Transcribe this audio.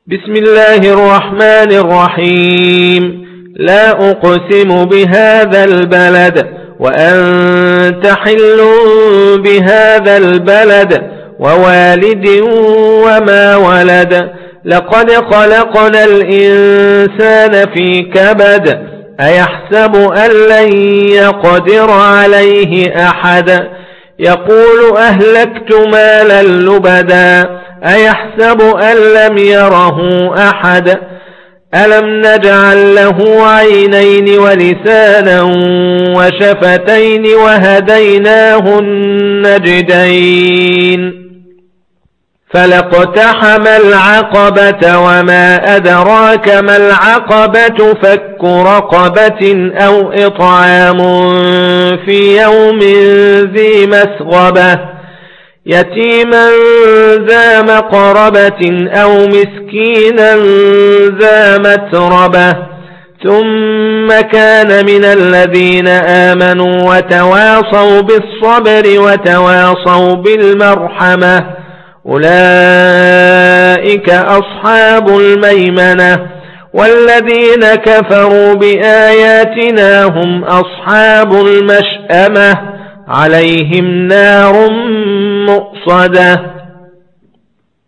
بسم الله الرحمن الرحيم. لا أقسم بهذا البلد وأنت حل بهذا البلد ووالد وما ولد. لقد خلقنا الإنسان في كبد. أيحسب أن لن يقدر عليه أحد. يقول أهلكت مالا لبدا. أيحسب أن لم يره أحد. ألم نجعل له عينين ولسانا وشفتين وهديناه النجدين. فلاقتحم العقبة وما أدراك ما العقبة. فك رقبة أو إطعام في يوم ذي مسغبة يتيما ذا مقربة أو مسكينا ذا متربة. ثم كان من الذين آمنوا وتواصوا بالصبر وتواصوا بالمرحمة. أولئك أصحاب الميمنة. والذين كفروا بآياتنا هم أصحاب المشأمة. عليهم نار مؤصدة.